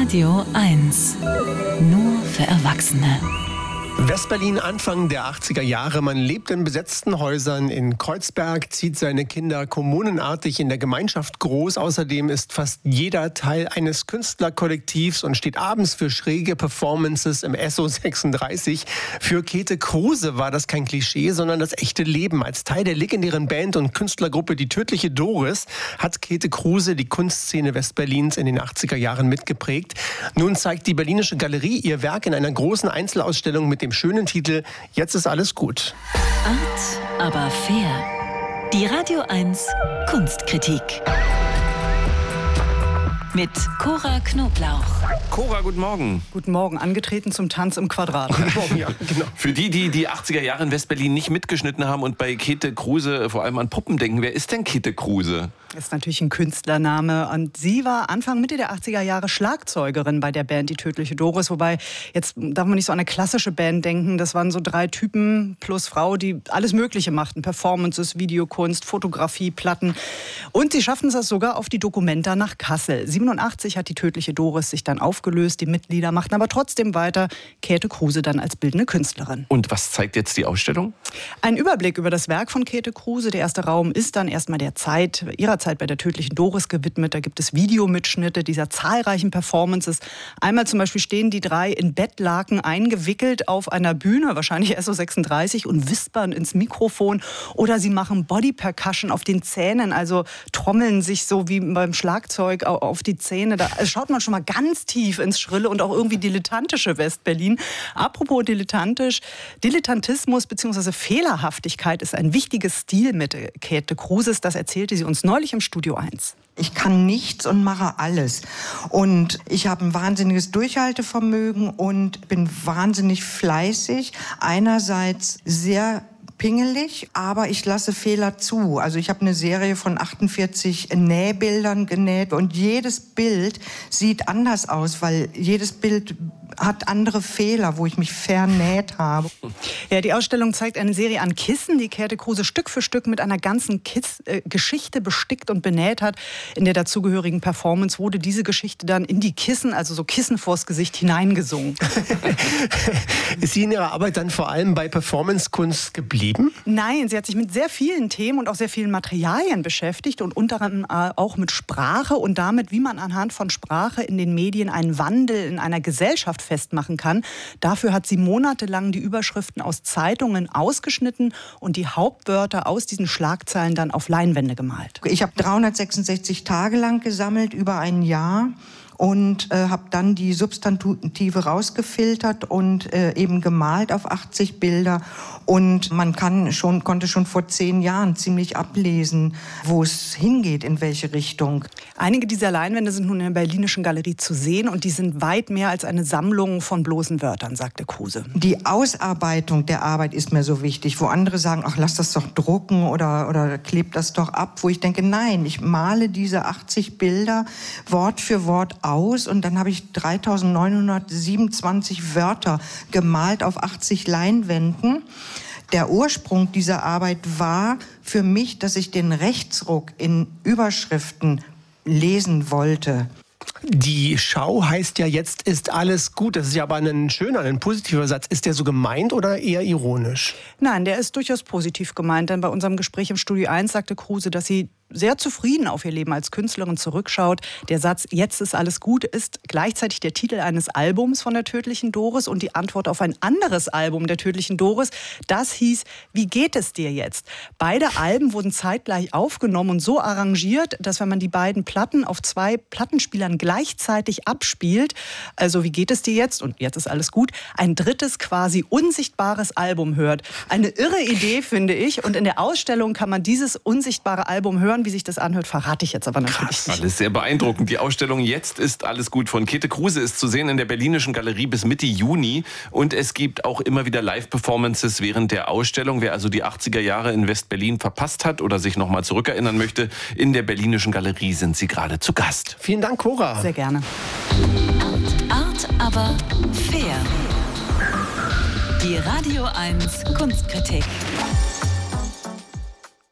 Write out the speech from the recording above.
Radio 1. Nur für Erwachsene. Westberlin Anfang der 80er Jahre. Man lebt in besetzten Häusern in Kreuzberg, zieht seine Kinder kommunenartig in der Gemeinschaft groß. Außerdem ist fast jeder Teil eines Künstlerkollektivs und steht abends für schräge Performances im SO 36. Für Käthe Kruse war das kein Klischee, sondern das echte Leben. Als Teil der legendären Band und Künstlergruppe Die Tödliche Doris hat Käthe Kruse die Kunstszene Westberlins in den 80er Jahren mitgeprägt. Nun zeigt die Berlinische Galerie ihr Werk in einer großen Einzelausstellung mit dem schönen Titel »Jetzt ist alles gut«. Art, aber fair. Die Radio 1 Kunstkritik. Mit Cora Knoblauch. Cora, guten Morgen. Guten Morgen, angetreten zum Tanz im Quadrat. Guten Morgen, ja, genau. Für die 80er Jahre in Westberlin nicht mitgeschnitten haben und bei Käthe Kruse vor allem an Puppen denken, wer ist denn Käthe Kruse? Das ist natürlich ein Künstlername und sie war Mitte der 80er Jahre Schlagzeugerin bei der Band Die Tödliche Doris, wobei jetzt darf man nicht so an eine klassische Band denken, das waren so 3 Typen plus Frau, die alles Mögliche machten, Performances, Videokunst, Fotografie, Platten und sie schafften es sogar auf die Documenta nach Kassel. 87 hat Die Tödliche Doris sich dann aufgelöst, die Mitglieder machten aber trotzdem weiter, Käthe Kruse dann als bildende Künstlerin. Und was zeigt jetzt die Ausstellung? Ein Überblick über das Werk von Käthe Kruse. Der erste Raum ist dann erstmal ihrer Zeit bei der Tödlichen Doris gewidmet. Da gibt es Videomitschnitte dieser zahlreichen Performances. Einmal zum Beispiel stehen die 3 in Bettlaken eingewickelt auf einer Bühne, wahrscheinlich SO 36, und wispern ins Mikrofon. Oder sie machen Body Percussion auf den Zähnen, also trommeln sich so wie beim Schlagzeug auf die Zähne. Da schaut man schon mal ganz tief ins Schrille und auch irgendwie dilettantische Westberlin. Apropos Dilettantismus bzw. Fehlerhaftigkeit ist ein wichtiges Stilmittel Käthe Kruses. Das erzählte sie uns neulich im Studio 1. Ich kann nichts und mache alles. Und ich habe ein wahnsinniges Durchhaltevermögen und bin wahnsinnig fleißig. Einerseits sehr pingelig, aber ich lasse Fehler zu. Also ich habe eine Serie von 48 Nähbildern genäht und jedes Bild sieht anders aus, weil jedes Bild hat andere Fehler, wo ich mich vernäht habe. Ja, die Ausstellung zeigt eine Serie an Kissen, die Käthe Kruse Stück für Stück mit einer ganzen Geschichte bestickt und benäht hat. In der dazugehörigen Performance wurde diese Geschichte dann in die Kissen, also so Kissen vors Gesicht, hineingesungen. Ist sie in ihrer Arbeit dann vor allem bei Performancekunst geblieben? Nein, sie hat sich mit sehr vielen Themen und auch sehr vielen Materialien beschäftigt und unter anderem auch mit Sprache und damit, wie man anhand von Sprache in den Medien einen Wandel in einer Gesellschaft festmachen kann. Dafür hat sie monatelang die Überschriften aus Zeitungen ausgeschnitten und die Hauptwörter aus diesen Schlagzeilen dann auf Leinwände gemalt. Ich habe 366 Tage lang gesammelt, über ein Jahr. Und habe dann die Substantive rausgefiltert und eben gemalt auf 80 Bilder. Und man konnte schon vor 10 Jahren ziemlich ablesen, wo es hingeht, in welche Richtung. Einige dieser Leinwände sind nun in der Berlinischen Galerie zu sehen und die sind weit mehr als eine Sammlung von bloßen Wörtern, sagte Kruse. Die Ausarbeitung der Arbeit ist mir so wichtig, wo andere sagen, ach, lass das doch drucken oder kleb das doch ab. Wo ich denke, nein, ich male diese 80 Bilder Wort für Wort aus und dann habe ich 3927 Wörter gemalt auf 80 Leinwänden. Der Ursprung dieser Arbeit war für mich, dass ich den Rechtsruck in Überschriften lesen wollte. Die Schau heißt ja, jetzt ist alles gut. Das ist ja aber ein schöner, ein positiver Satz. Ist der so gemeint oder eher ironisch? Nein, der ist durchaus positiv gemeint. Denn bei unserem Gespräch im Studio 1 sagte Kruse, dass sie sehr zufrieden auf ihr Leben als Künstlerin zurückschaut. Der Satz »Jetzt ist alles gut« ist gleichzeitig der Titel eines Albums von der Tödlichen Doris und die Antwort auf ein anderes Album der Tödlichen Doris. Das hieß »Wie geht es dir jetzt?». Beide Alben wurden zeitgleich aufgenommen und so arrangiert, dass wenn man die beiden Platten auf 2 Plattenspielern gleichzeitig abspielt, also »Wie geht es dir jetzt?« und »Jetzt ist alles gut«, ein drittes quasi unsichtbares Album hört. Eine irre Idee, finde ich. Und in der Ausstellung kann man dieses unsichtbare Album hören. Wie sich das anhört, verrate ich jetzt aber natürlich nicht. Alles sehr beeindruckend. Die Ausstellung »Jetzt ist alles gut« von Käthe Kruse ist zu sehen in der Berlinischen Galerie bis Mitte Juni. Und es gibt auch immer wieder Live-Performances während der Ausstellung. Wer also die 80er Jahre in Westberlin verpasst hat oder sich noch mal zurückerinnern möchte, in der Berlinischen Galerie sind Sie gerade zu Gast. Vielen Dank, Cora. Sehr gerne. Art, aber fair. Die Radio 1 Kunstkritik.